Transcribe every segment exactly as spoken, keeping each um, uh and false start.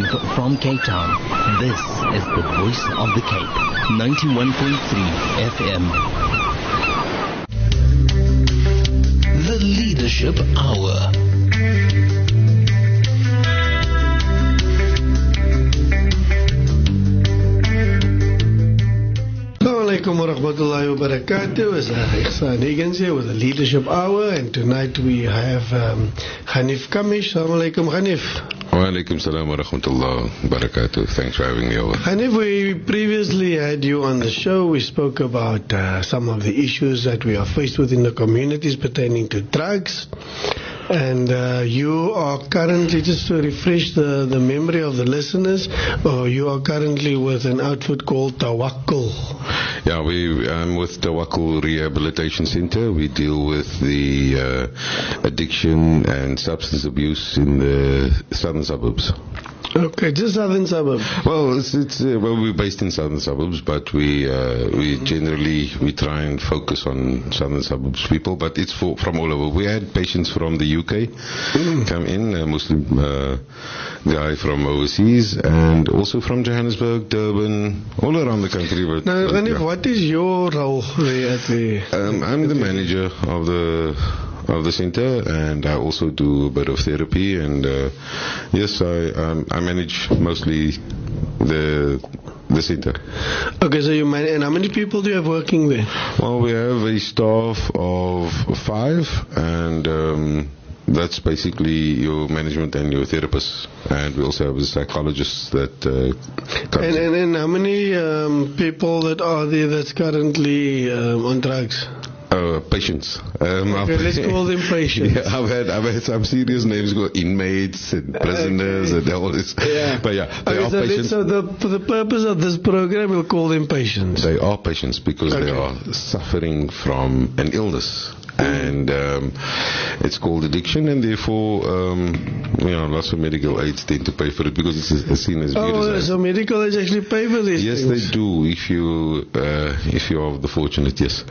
Live from Cape Town, this is the Voice of the Cape, ninety-one point three F M. The Leadership Hour. Assalamualaikum warahmatullahi wabarakatuh. It's Ihsan Higgins here with the Leadership Hour, and tonight we have um, Hanif Kamish. Assalamualaikum, Hanif. Walaikum salam wa rahmatullah barakatuh. Thanks for having me over. Hanif, we previously had you on the show. We spoke about uh, some of the issues that we are faced with in the communities pertaining to drugs. And uh, you are currently, just to refresh the, the memory of the listeners, uh, you are currently with an outfit called Tawakkul. Yeah, we, I'm with Tawakkul Rehabilitation Center. We deal with the uh, addiction and substance abuse in the southern suburbs. Okay, just southern suburbs. Well, it's, it's uh, well, we're based in southern suburbs, but we uh, we generally we try and focus on southern suburbs people. But it's for, from all over. We had patients from the U K mm. come in, a Muslim uh, guy from overseas, and also from Johannesburg, Durban, all around the country. But, now, but Hanif, yeah. what is your role there at the? Um, I'm the manager of the. of the center, and I also do a bit of therapy, and uh, yes, I um, I manage mostly the the center. Okay, so you manage, and how many people do you have working there? Well, we have a staff of five, and um, that's basically your management and your therapists, and we also have a psychologist that uh, and, and and how many um, people that are there that's currently um, on drugs? Uh, patients. Um, okay, let's call them patients. Yeah, I've had I've had some serious names, go inmates and prisoners okay. and all this. Yeah. But yeah, they okay, are so patients. So the for the purpose of this program, we'll call them patients. They are patients because okay. they are suffering from an illness. And um, it's called addiction, and therefore, um, you know, lots of medical aids tend to pay for it because it's, it's seen as viewed oh, as so medical aids actually pay for these yes, things? They do. If you uh, if you are the fortunate, yes.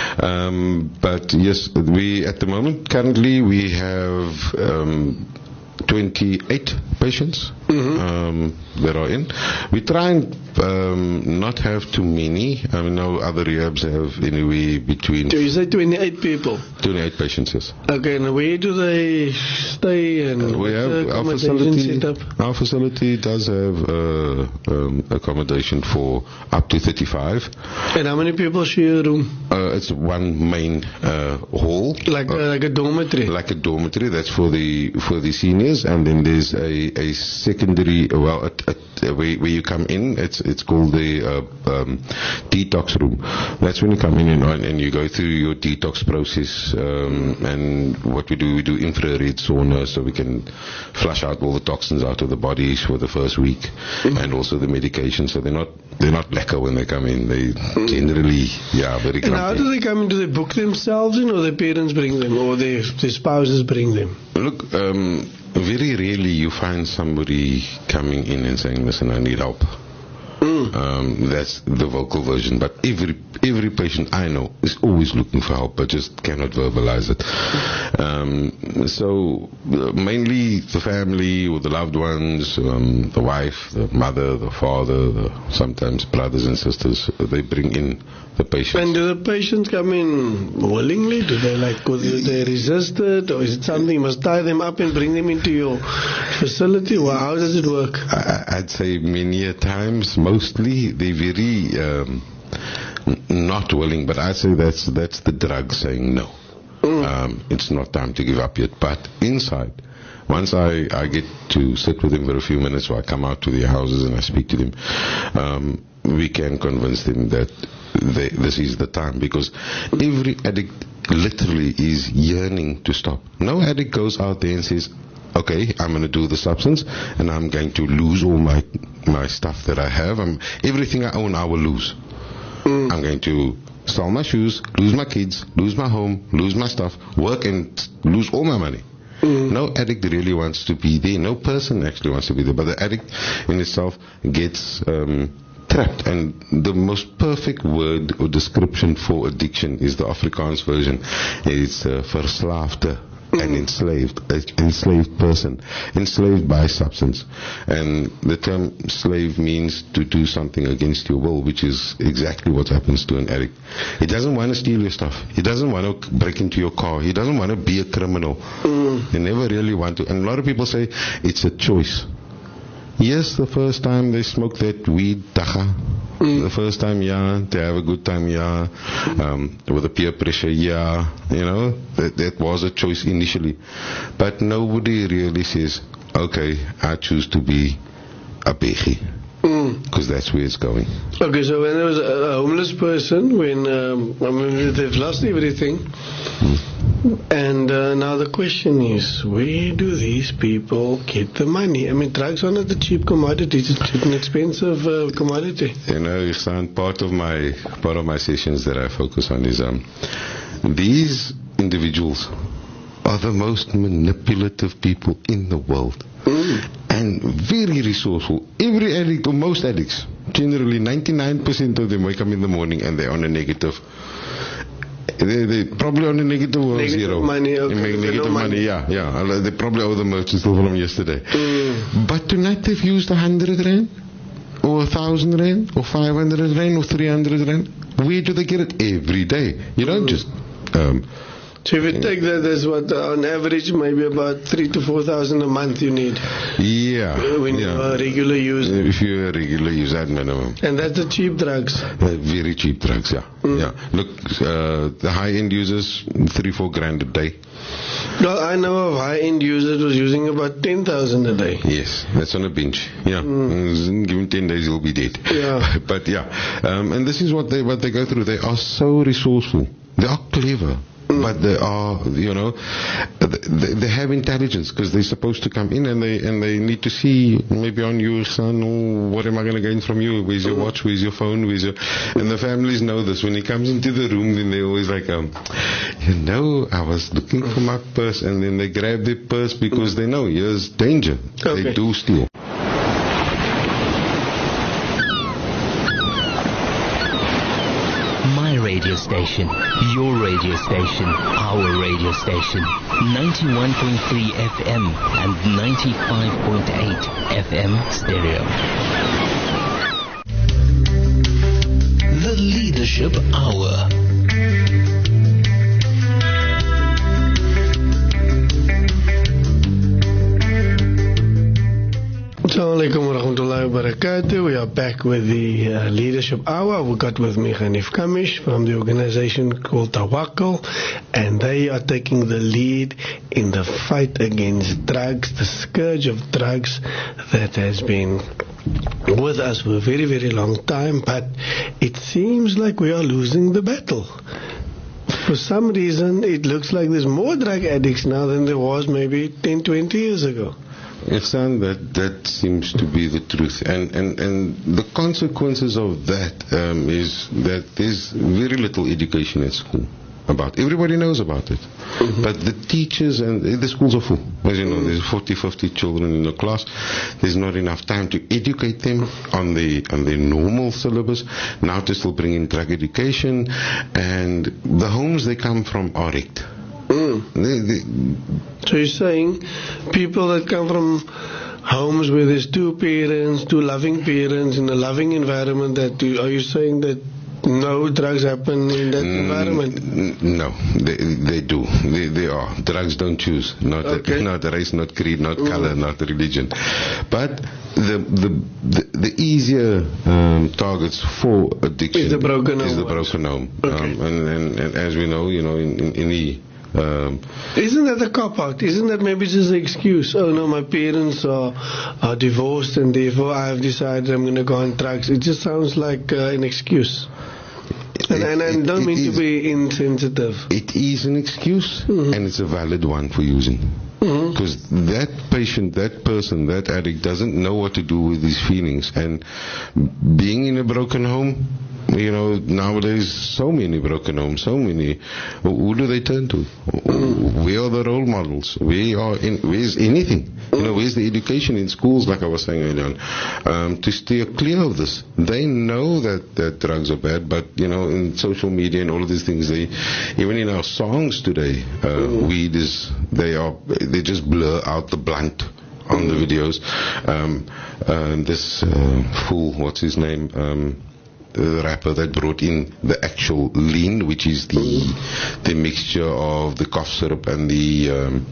Um, but yes, we at the moment currently we have um, twenty-eight patients mm-hmm. um, that are in. We try and um, not have too many. I mean, no other rehabs have anyway between. So you say twenty-eight people? twenty-eight patients, yes. Okay, and where do they stay? And uh, we have our facility. Our facility does have uh, um, accommodation for up to thirty-five. And how many people share a room? Uh, it's one main uh, hall, like uh, like a dormitory. Like a dormitory. That's for the for the seniors, and then there's a, a secondary. Well, at, at, uh, where, where you come in, it's it's called the uh, um, detox room. That's when you come in and, and you go through your detox process. Um, and what we do, we do infrared sauna, so we can flush out all the toxins out of the bodies for the first week, mm-hmm. and also the medication. So they're not they're not lekker when they come in. They generally, yeah, very. And how do they come in? Do they book themselves in, or their parents bring them, or their, their spouses bring them? Look, um, very rarely you find somebody coming in and saying, "Listen, I need help." Mm. Um, that's the vocal version, but every every patient I know is always looking for help, but just cannot verbalize it. Um, so uh, mainly the family or the loved ones, um, the wife, the mother, the father, the, sometimes brothers and sisters, they bring in the patients. And do the patients come in willingly? Do they like, do they resist it, or is it something you must tie them up and bring them into your facility? Well, how does it work? I, I'd say many a times. Mostly they're very um, not willing, but I say that's that's the drug saying no. Mm. Um, it's not time to give up yet. But inside, once I, I get to sit with them for a few minutes, or I come out to their houses and I speak to them, um, we can convince them that they, this is the time, because every addict literally is yearning to stop. No addict goes out there and says, okay, I'm going to do the substance and I'm going to lose all my my stuff that I have. I'm, everything I own, I will lose. Mm. I'm going to sell my shoes, lose my kids, lose my home, lose my stuff, work and lose all my money. Mm. No addict really wants to be there. No person actually wants to be there. But the addict in itself gets um, trapped. And the most perfect word or description for addiction is the Afrikaans version. It's uh, verslaafde. an enslaved, an enslaved person, enslaved by substance. And the term slave means to do something against your will, which is exactly what happens to an addict. He doesn't want to steal your stuff. He doesn't want to break into your car. He doesn't want to be a criminal. Mm. He never really want to. And a lot of people say it's a choice. Yes, the first time they smoke that weed, tacha. Mm. The first time, yeah, they have a good time, yeah. Um, with the peer pressure, yeah. You know, that, that was a choice initially. But nobody really says, okay, I choose to be a bechi. Because mm. that's where it's going. Okay, so when there was a homeless person, when um, I mean, they've lost everything, mm. and uh, now the question is, where do these people get the money? I mean, drugs are not a cheap commodity; it's an expensive uh, commodity. You know, Ihsan, part of my part of my sessions that I focus on is um, these individuals are the most manipulative people in the world. Mm. And very resourceful. Every addict, or most addicts, generally ninety-nine percent of them wake up in the morning and they're on a negative. They, they're probably on a negative or negative zero. Money, okay. They make negative no money. money, yeah, yeah. They probably owe the merchant still from yesterday. Mm. But tonight they've used a hundred rand, or a thousand rand, or five hundred rand, or three hundred rand. Where do they get it? Every day. You don't mm. just... Um, So if you take that as what, uh, on average, maybe about three to four thousand a month you need. Yeah. Uh, when yeah. you're a regular user. If you're a regular user, at minimum. And that's the cheap drugs. Uh, very cheap drugs, yeah. Mm. Yeah. Look, uh, the high-end users, three, four grand a day. Well, I know of high-end users was using about ten thousand a day. Yes, that's on a bench. Yeah. Mm. Give him ten days, he'll be dead. Yeah. But yeah, um, and this is what they what they go through. They are so resourceful. They are clever. But they are, you know, they, they have intelligence because they're supposed to come in and they and they need to see maybe on you, son, oh, what am I going to gain from you? Where's your watch? Where's your phone? Where's your... And the families know this. When he comes into the room, then they're always like, um, you know, I was looking for my purse, and then they grab their purse because they know here's danger. Okay. They do steal. Radio station, your radio station, our radio station, ninety-one point three F M and ninety-five point eight F M stereo. The Leadership Hour. Assalamu alaikum wa rahmatullahi wa barakatuh. We are back with the uh, Leadership Hour. We got with me Hanif Kamish from the organization called Tawakkul, and they are taking the lead in the fight against drugs, the scourge of drugs that has been with us for a very, very long time, but it seems like we are losing the battle. For some reason, it looks like there's more drug addicts now than there was maybe ten, twenty years ago. Ihsan, that that seems to be the truth, and and and the consequences of that um, is that there's very little education at school about. Everybody knows about it, mm-hmm. but the teachers and the schools are full. As you know, there's forty, fifty children in the class. There's not enough time to educate them on the on the normal syllabus. Now to still bring in drug education, and the homes they come from are wrecked. Mm. They, they, so you're saying people that come from homes where there's two parents, two loving parents in a loving environment, that are you saying that no drugs happen in that mm, environment? No, they they do. They, they are. Drugs don't choose. Not okay. a, not race, not creed, not mm. color, not religion. But the the the, the easier um, targets for addiction is the broken home. Is the broken home. Okay. Um, and, and, and as we know, you know, in, in, in the Um, Isn't that a cop-out? Isn't that maybe just an excuse? Oh no, my parents are, are divorced and therefore I have decided I'm going to go on drugs. It just sounds like uh, an excuse. And, and I don't mean to be insensitive. It is an excuse, mm-hmm. and it's a valid one for using. Because mm-hmm. that patient, that person, that addict doesn't know what to do with his feelings. And being in a broken home, you know, nowadays, so many broken homes, so many. Who, who do they turn to? Where are the role models? Where are in, where's anything? You know, where's the education in schools, like I was saying earlier on, um, to steer clear of this? They know that, that drugs are bad, but, you know, in social media and all of these things, they, even in our songs today, uh, weed is, they are, they just blur out the blunt on the videos. Um, uh, this uh, fool, what's his name? Um, the rapper that brought in the actual lean, which is the the mixture of the cough syrup and the um,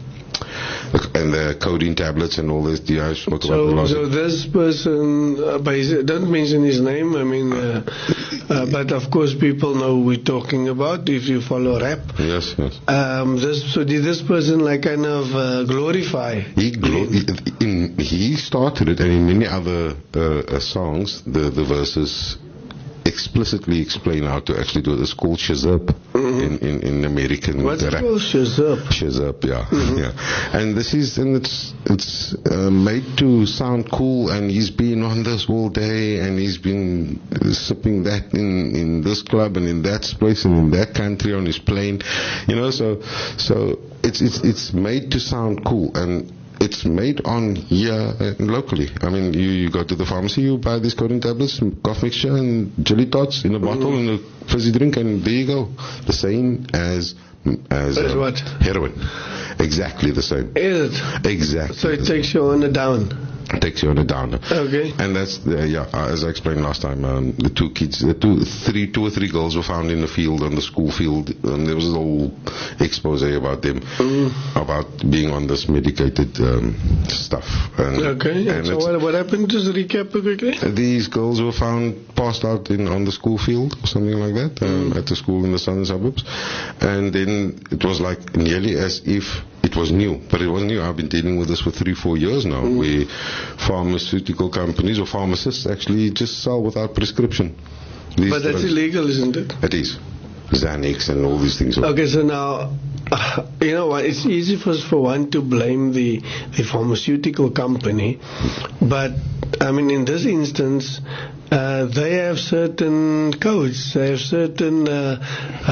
and the codeine tablets and all this. Yeah, I spoke so, about the last so this person, uh, by his, don't mention his name. I mean, uh, uh, but of course people know who we're talking about if you follow rap. Yes, yes. Um, this, so did this person like kind of uh, glorify? He glo- in, he started it, and in many other uh, uh, songs, the the verses explicitly explain how to actually do it. It's called Shazap mm-hmm. in, in, in American What's rap. it called? Shazap? Shazap, yeah. Mm-hmm. yeah. And this is, and it's, it's uh, made to sound cool, and he's been on this all day, and he's been sipping that in, in this club, and in that place, and in that country on his plane, you know, so, so it's, it's, it's made to sound cool, and it's made on here uh, locally. I mean, you, you go to the pharmacy, you buy these codeine tablets, cough mixture, and jelly tots in a bottle, mm-hmm. and a fizzy drink, and there you go. The same as as uh, um, what? Heroin. Exactly the same. Is it? Exactly. So it takes you on the down. Takes you on a downer. Okay. And that's, uh, yeah, uh, as I explained last time, um, the two kids, the two, three, two or three girls were found in the field, on the school field, and there was a whole expose about them, mm. about being on this medicated um, stuff. And, okay. And so what, what happened? Just recap quickly. These girls were found passed out in on the school field, or something like that, um, mm. at the school in the southern suburbs, and then it was like nearly as if it was new, but it wasn't new. I've been dealing with this for three, four years now, mm. where pharmaceutical companies or pharmacists actually just sell without prescription. These but that's drugs. Illegal, isn't it? It is. Xanax and all these things. Okay, so now, uh, you know what, it's easy for, for one to blame the, the pharmaceutical company, but, I mean, in this instance, uh, they have certain codes, they have certain uh,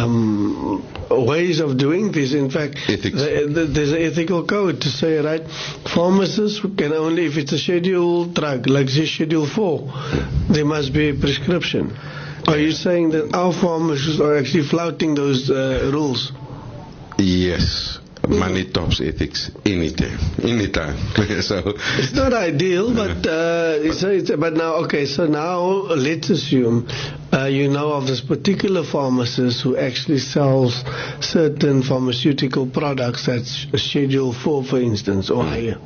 um, ways of doing this. In fact, Ethics. They, the, there's an ethical code to say, right, pharmacists can only, if it's a scheduled drug, like say Schedule four, there must be a prescription. Are you saying that our pharmacists are actually flouting those uh, rules? Yes. Money tops ethics anytime. Anytime. So it's not ideal, but uh, it's, it's, but now okay. So now let's assume uh, you know of this particular pharmacist who actually sells certain pharmaceutical products that's Schedule Four, for instance, or higher.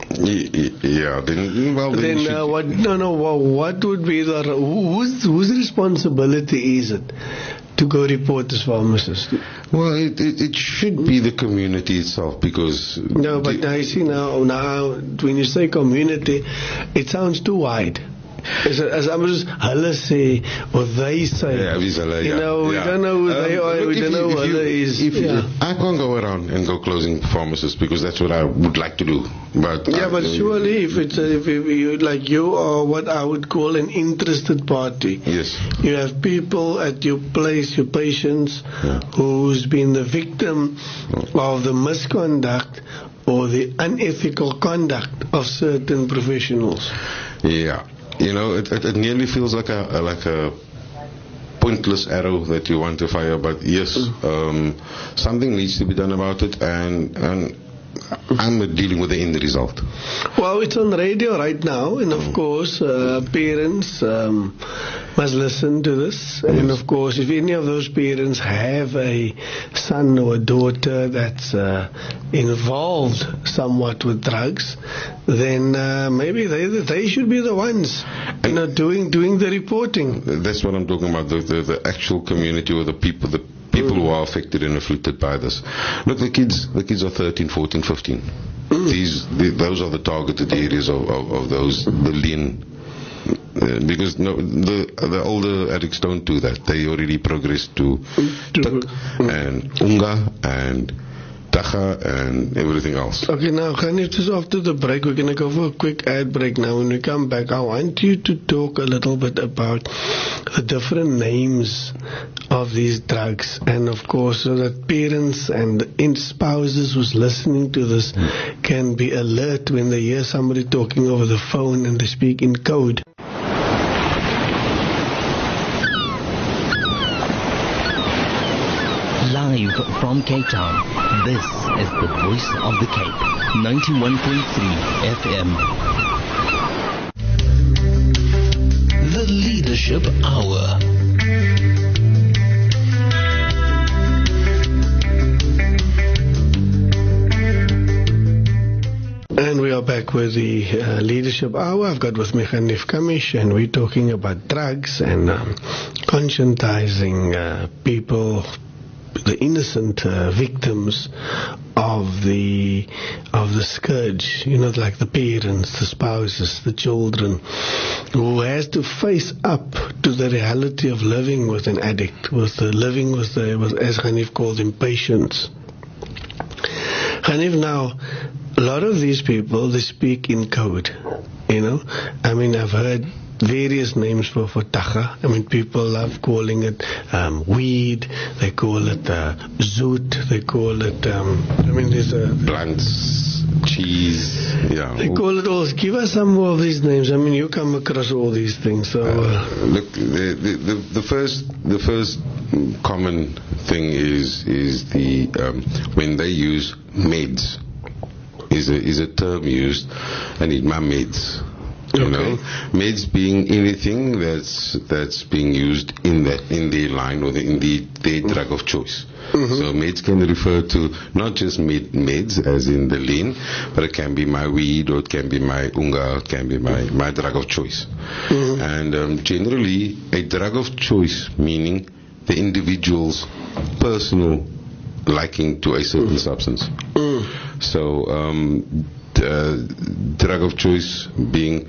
Yeah, then, well, then, then uh, what? No, no. Well, what would be the whose whose responsibility is it to go report this pharmacist? Well, it, it, it should be the community itself, because no, but now you see now now when you say community, it sounds too wide. As, as I was, hulle say, or they say, yeah, hulle, you yeah, know, we yeah. don't know who um, they are, we don't you, know who hulle is. If you, yeah. I can't go around and go closing pharmacists, because that's what I would like to do. But yeah, I, but surely if it's a, if you, like you are what I would call an interested party. Yes. You have people at your place, your patients, yeah. who's been the victim oh. of the misconduct or the unethical conduct of certain professionals. Yeah. You know, it, it, it nearly feels like a, a like a pointless arrow that you want to fire. But yes, um, something needs to be done about it, and and I'm dealing with the end result. Well, it's on radio right now, and of course, uh, parents um, must listen to this. And yes. of course, if any of those parents have a son or a daughter that's uh, involved somewhat with drugs, then uh, maybe they they should be the ones, you know, doing doing the reporting. That's what I'm talking about. The the, the actual community, or the people, the people who are affected and afflicted by this. Look, the kids, the kids are thirteen, fourteen, fifteen. Mm. These, the, those are the targeted areas of, of, of those, the lean. Uh, because no, the the older addicts don't do that. They already progress to mm. tuk and unga and dagga and everything else. Okay, now, Ghanif, just after the break, we're going to go for a quick ad break now. When we come back, I want you to talk a little bit about the different names of these drugs, and of course, so that parents and in spouses who's listening to this can be alert when they hear somebody talking over the phone and they speak in code. Live from Cape Town, this is the Voice of the Cape, ninety-one point three F M. The Leadership Hour. And we are back with the uh, Leadership Hour. I've got with me Ghanif Kamish, and we're talking about drugs and um, conscientizing uh, people, the innocent uh, victims of the of the scourge, you know, like the parents, the spouses, the children, who has to face up to the reality of living with an addict, with the living with the, with, as Ghanif called him, patients. Ghanif, now, a lot of these people, they speak in code, you know. I mean, I've heard various names for, for dagga. I mean, people love calling it um, weed. They call it uh, zoot. They call it, um, I mean, there's a... Blunts, cheese, yeah. They call it all. Give us some more of these names. I mean, you come across all these things. So, uh, uh, look, the, the, the, the first the first common thing is is the um, when they use meds, is a is a term used. I need my meds. You okay. know, meds being anything that's that's being used in that in their line or the, in the their drug of choice. Mm-hmm. So meds can refer to not just med, meds as in the lean, but it can be my weed, or it can be my unga, it can be my, my drug of choice. Mm-hmm. And um, generally, a drug of choice meaning the individual's personal liking to a certain mm-hmm. substance. Mm. So um, uh, drug of choice being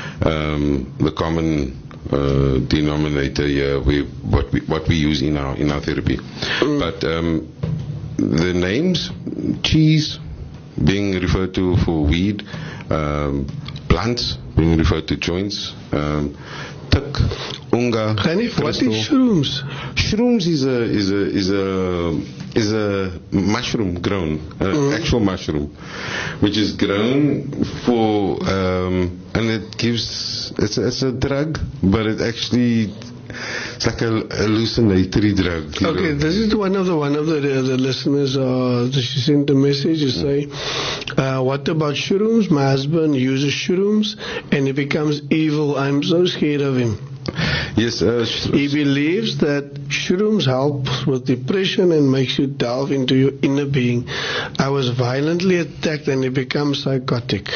um, the common Uh, denominator here, we, what we what we use in our in our therapy. Mm. But um, the names, cheese being referred to for weed, um, blunts being referred to joints, um, tuk, unga. Ghanif, what is shrooms? Shrooms is a is a is a is a mushroom grown, an mm. actual mushroom, which is grown for um, and it gives it's a, it's a drug, but it actually it's like a hallucinatory drug. Okay, know. This is one of the one of the the listeners. Uh, she sent a message to say, uh, "What about shrooms? My husband uses shrooms, and he becomes evil. I'm so scared of him." Yes, uh, he believes that shrooms help with depression and makes you delve into your inner being. I was violently attacked and he becomes psychotic.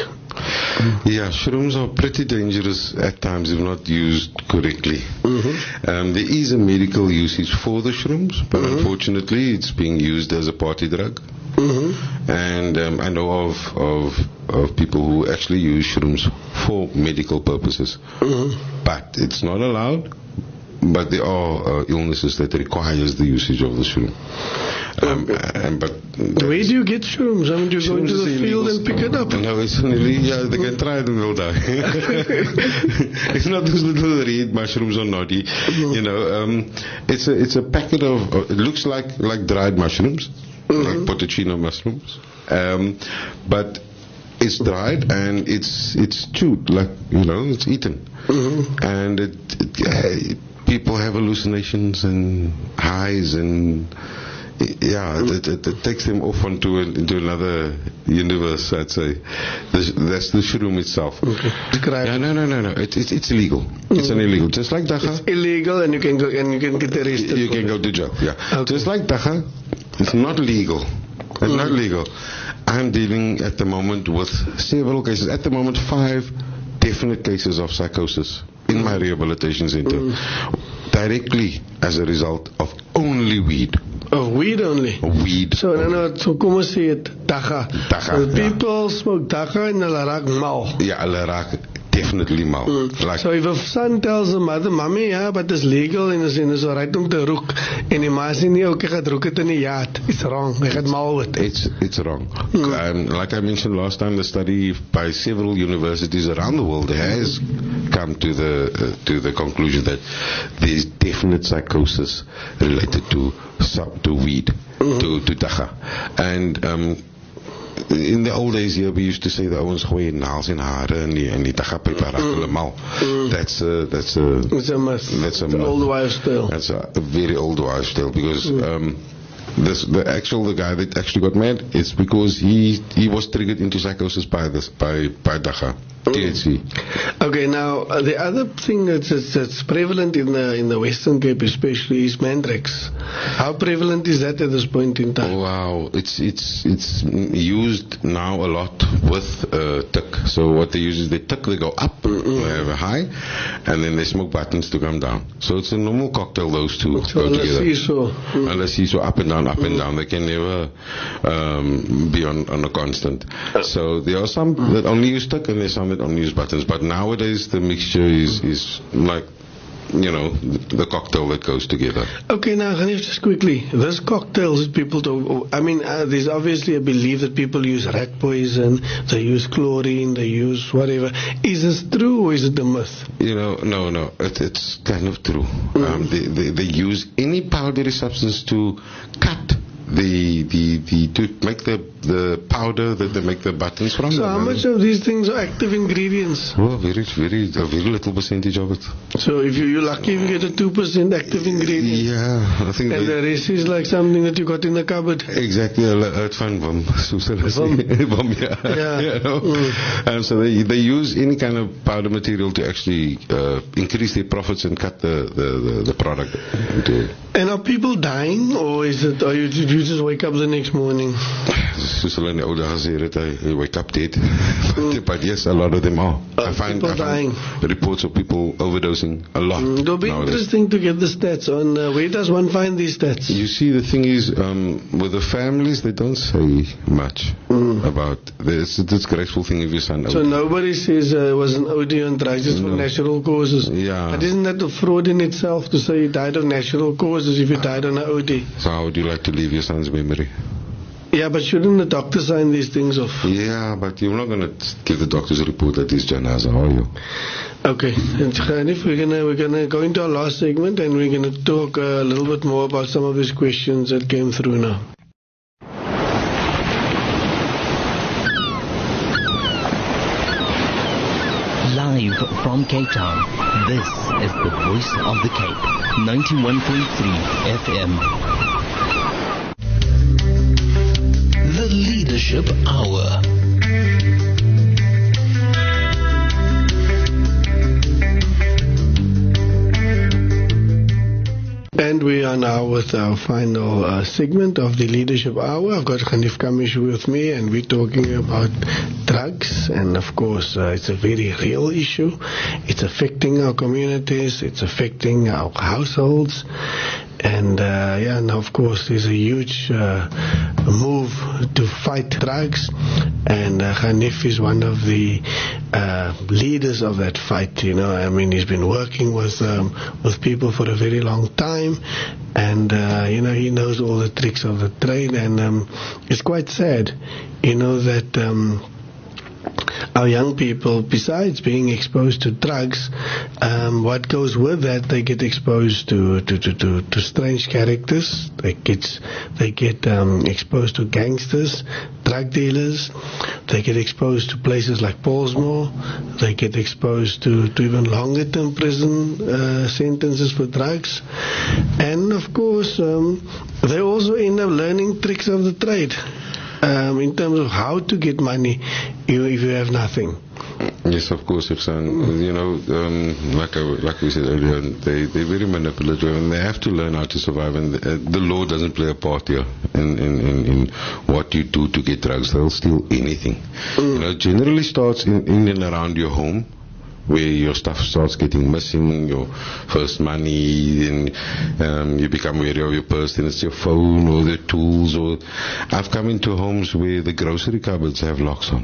Yeah, shrooms are pretty dangerous at times if not used correctly. Mm-hmm. Um, there is a medical usage for the shrooms, but mm-hmm. unfortunately it's being used as a party drug. Mm-hmm. And um, I know of, of of people who actually use shrooms for medical purposes. Mm-hmm. But it's not allowed. But there are uh, illnesses that requires the usage of the shroom. Um, and, but where do you get shrooms? I mean, do you go into the field and pick it up? No, it's only, yeah, they can try it and they'll die. It's not those little red mushrooms or naughty. Mm-hmm. You know, um, it's a it's a packet of, uh, it looks like, like dried mushrooms, mm-hmm. like Potocino mushrooms. Um, but it's dried and it's it's chewed, like, you know, it's eaten. Mm-hmm. And it, it, uh, people have hallucinations and highs and yeah, it, it, it takes them off onto a, into another universe, I'd say. The, that's the shroom itself. Okay. Yeah, no, no, no, no. It, it, it's illegal. Mm-hmm. It's an illegal. Just like dagga. It's illegal, and you can go and you can get arrested. You can it. go to jail. Yeah. Okay. Just like dagga, it's not legal. It's mm-hmm. not legal. I'm dealing at the moment with several cases. At the moment, five definite cases of psychosis in my rehabilitation center, mm. directly as a result of only weed. Of weed only? Weed. So, no, no, so kom ons sê het, dagga. Dagga, so people ja. smoke dagga en hulle raak mal. Ja, hulle raak definitely mal. Mm. Like, so if a son tells the mother, Mommy, yeah, but it's legal en is en is alright om te roek en die ma sê nie, okay, ek gaan roek het in die yard. It's wrong. Ek gaan mal with it. It's, it's wrong. Mm. Um, like I mentioned last time, the study by several universities around the world has come to the uh, to the conclusion that there is definite psychosis related to to weed, mm-hmm. to to dagga, and um, in the old days here we used to say that ouens gooi naels in hare en die en die dagga pype raak hulle mal. That's a that's a it's a myth. That's a it's myth. Old wives' tale. That's a, a very old wives' tale because. Mm. Um, This, the actual the guy that actually got mad, it's because he he was triggered into psychosis by this by by dagga, T H C. Okay, now uh, the other thing that's, that's that's prevalent in the in the Western Cape, especially, is Mandrex. How prevalent is that at this point in time? Oh, wow, it's it's it's used now a lot with uh, tik. So what they use is they tik, they go up, mm-hmm. they have a high, and then they smoke buttons to come down. So it's a normal cocktail. Those two so go together. So. Mm. Unless he's so up and down. Up and down, they can never um, be on, on a constant. So there are some that only use tik and there's some that only use buttons. But nowadays the mixture is, is like, you know, the cocktail that goes together. Okay, now Hanif, just quickly, this cocktails that people do, I mean, uh, there's obviously a belief that people use rat poison, they use chlorine, they use whatever. Is this true or is it a myth? You know, no, no, it, it's kind of true. Mm. Um, they, they, they use any powdery substance to cut the the the to make the the powder that they make the buttons from. So how much of these things are active ingredients? Well, very very a very little percentage of it. So if you you're lucky if you get a two percent active ingredient. Yeah, I think. And the rest is like something that you got in the cupboard. Exactly, it's fun vom. Vom, yeah. Yeah. You know? Mm. Um, so they they use any kind of powder material to actually uh, increase their profits and cut the the, the, the product. Into. And are people dying, or is it? Are you, did you just wake up the next morning? Soos hulle in die ou dae gesê het, I wake up dead. but, but yes, a lot of them are. Uh, I find, people I find dying. reports of people overdosing a lot. Mm, it'll be nowadays. interesting to get the stats on uh, where does one find these stats? You see, the thing is, um, with the families, they don't say much mm. about this. It's a disgraceful thing if your son O D. So nobody says uh, it was an O D on drugs, it's no. for natural causes. Yeah. But isn't that a fraud in itself to say you died of natural causes if you died on an O D? So how would you like to leave your son's memory? Yeah, but shouldn't the doctor sign these things off? Yeah, but you're not going to give the doctor's report that he's janaza, are you? Okay, and Hanif, we're gonna we're gonna go into our last segment and we're gonna talk a little bit more about some of these questions that came through now. Live from Cape Town, this is the Voice of the Cape, ninety-one point three F M. The Leadership Hour. And we are now with our final uh, segment of the Leadership Hour. I've got Hanif Kamish with me, and we're talking about drugs. And of course, uh, it's a very real issue. It's affecting our communities. It's affecting our households. And uh, yeah, and of course, there's a huge uh, move to fight drugs, and uh, Hanif is one of the uh, leaders of that fight. You know, I mean, he's been working with um, with people for a very long time, and uh, you know, he knows all the tricks of the trade, and um, it's quite sad, you know, that. Um, Our young people, besides being exposed to drugs, um, what goes with that, they get exposed to to, to, to, to strange characters. They get they get um, exposed to gangsters, drug dealers. They get exposed to places like Paulsmoor. They get exposed to, to even longer term prison uh, sentences for drugs. And of course, um, they also end up learning tricks of the trade. Um, in terms of how to get money if you have nothing. Yes, of course, Ihsan. You know, um, like I, like we said earlier, they, they're very manipulative and they have to learn how to survive. And the, uh, the law doesn't play a part here in, in, in, in what you do to get drugs. They'll steal anything. Mm. You know, it generally starts in, in and around your home, where your stuff starts getting missing, your first money, and um, you become wary of your purse, and it's your phone or the tools. Or I've come into homes where the grocery cupboards have locks on.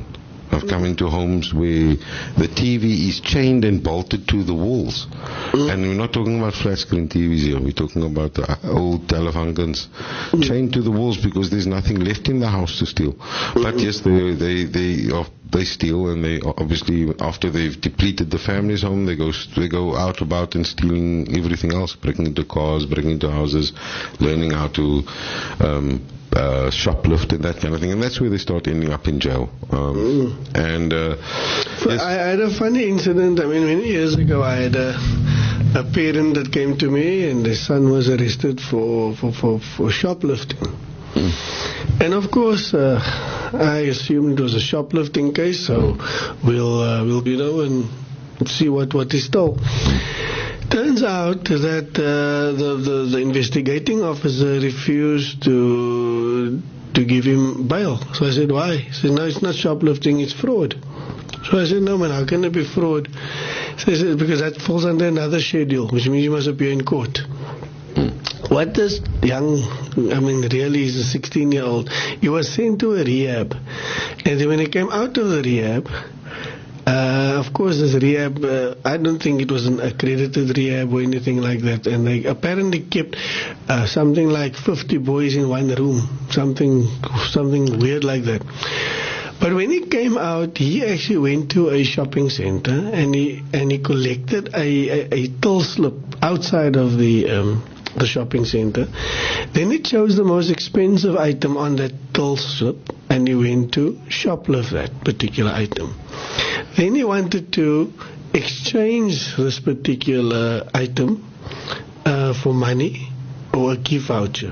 I've come into homes where the T V is chained and bolted to the walls. Mm. And we're not talking about flat screen T Vs here. We're talking about the old telefunctions mm. chained to the walls because there's nothing left in the house to steal. Mm. But yes, they they they are, they steal, and they obviously, after they've depleted the family's home, they go they go out about and stealing everything else, breaking into cars, breaking into houses, learning how to um, uh, shoplift and that kind of thing, and that's where they start ending up in jail. Um, mm. And uh, yes. I had a funny incident. I mean, many years ago, I had a, a parent that came to me, and his son was arrested for for for, for shoplifting. Mm. And of course, uh, I assumed it was a shoplifting case, so we'll uh, we'll you know and see what what he stole. Turns out that uh, the, the the investigating officer refused to to give him bail. So I said, why? He said, no, it's not shoplifting, it's fraud. So I said, no man, how can it be fraud? So he said, because that falls under another schedule, which means you must appear in court. What this young, I mean, really he's a sixteen-year-old, he was sent to a rehab. And then when he came out of the rehab, uh, of course this rehab, uh, I don't think it was an accredited rehab or anything like that. And they apparently kept uh, something like fifty boys in one room, something, something weird like that. But when he came out, he actually went to a shopping center and he and he collected a, a, a till slip outside of the um, the shopping center. Then he chose the most expensive item on that till slip and he went to shoplift that particular item. Then he wanted to exchange this particular item uh, for money or a gift voucher.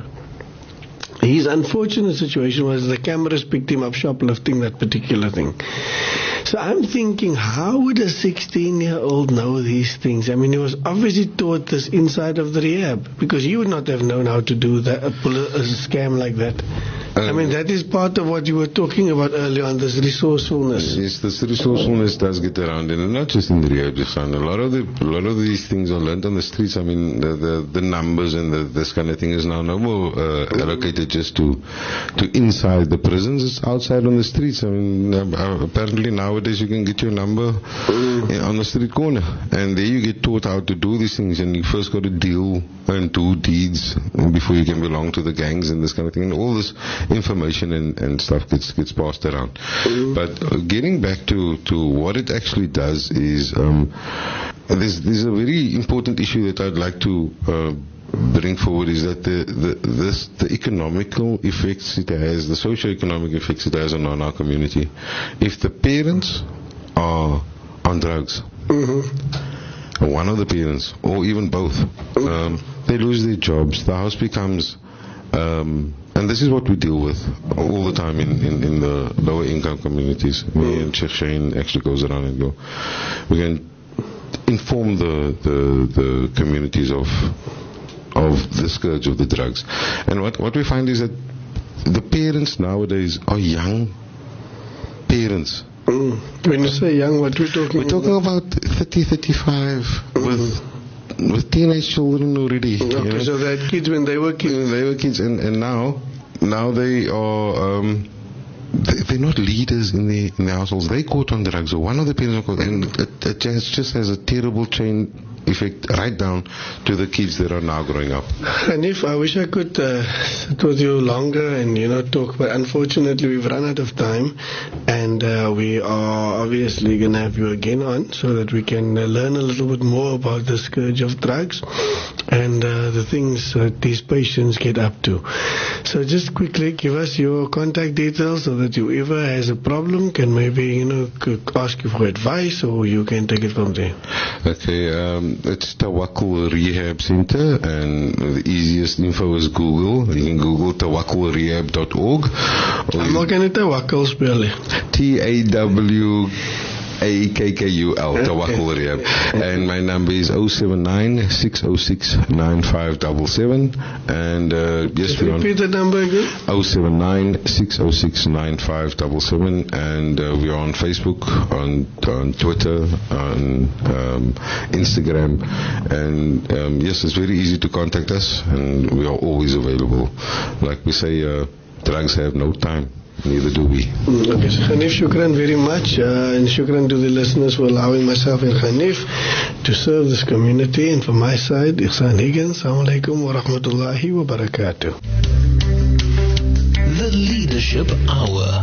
His unfortunate situation was the cameras picked him up shoplifting that particular thing. So I'm thinking, how would a sixteen-year-old know these things? I mean, he was obviously taught this inside of the rehab, because he would not have known how to do that, pull a, a scam like that. Um, I mean, that is part of what you were talking about earlier on, this resourcefulness. Yes, this resourcefulness does get around, and not just in the rehab, just a lot of the a lot of these things are learned on the streets. I mean, the the, the numbers and the, this kind of thing is now no more uh, allocated just to to inside the prisons. It's outside on the streets. I mean, uh, apparently nowadays you can get your number mm. on the street corner, and there you get taught how to do these things. And you first got to deal and do deeds before you can belong to the gangs and this kind of thing. And all this information and, and stuff gets gets passed around. Mm. But uh, getting back to, to what it actually does is um, there's, there's a very important issue that I'd like to uh, bring forward, is that the, the this the economical effects it has, the socio-economic effects it has on, on our community. If the parents are on drugs, mm-hmm. one of the parents, or even both, um, they lose their jobs, the house becomes um, and this is what we deal with all the time in, in, in the lower income communities. Me and Chef Shane actually goes around and go, we can inform the, the, the communities of of the scourge of the drugs. And what, what we find is that the parents nowadays are young parents. Mm. When you say young, what we're talking We're talking about, about thirty, thirty-five mm. with with teenage children already. Okay, you know? So they had kids when they were kids. They were kids, and, and now now they are um, they, they're not leaders in the in the households. They caught on drugs, or one of the parents are caught, and it, it just, just has a terrible chain effect right down to the kids that are now growing up. And if I wish I could uh, sit with you longer and you know talk, but unfortunately we've run out of time, and uh, we are obviously going to have you again on so that we can uh, learn a little bit more about the scourge of drugs and uh, the things that these patients get up to. So just quickly give us your contact details so that whoever has a problem can maybe you know ask you for advice, or you can take it from there. Okay. Um, It's Tawakkul Rehab Center, and the easiest info is Google. You can Google tawakkul rehab dot org. I'm not going to Tawakkul spell it. T A W A K K U L, Tawakkul Rehab. And my number is oh seven nine, six oh six, nine five seven seven. And uh, yes, we repeat the number again. oh seven nine, six oh six, nine five seven seven. And uh, we are on Facebook, on on Twitter, on um, Instagram. And um, yes, it's very easy to contact us, and we are always available. Like we say, uh, drugs have no time. neither do we. Mm, Okay, so Hanif, shukran very much, uh, and shukran to the listeners for allowing myself and Hanif to serve this community. And from my side, Ihsan Higgins, Assalamu alaikum wa rahmatullahi wa barakatuh. The Leadership Hour.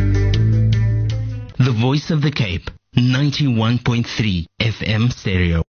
The Voice of the Cape, ninety-one point three F M stereo.